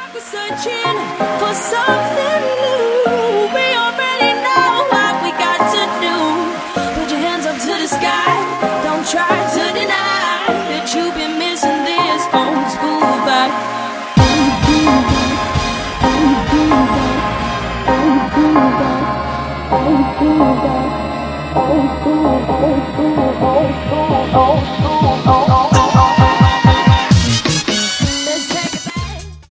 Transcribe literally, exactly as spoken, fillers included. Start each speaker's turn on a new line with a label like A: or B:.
A: Searching for something new. We already know what we got to do. Put your hands up to the sky. Don't try to deny that you've been missing this old school vibe. Old school vibe. Old school vibe. Old school vibe. Old school vibe. Old school, old school, old school, old school.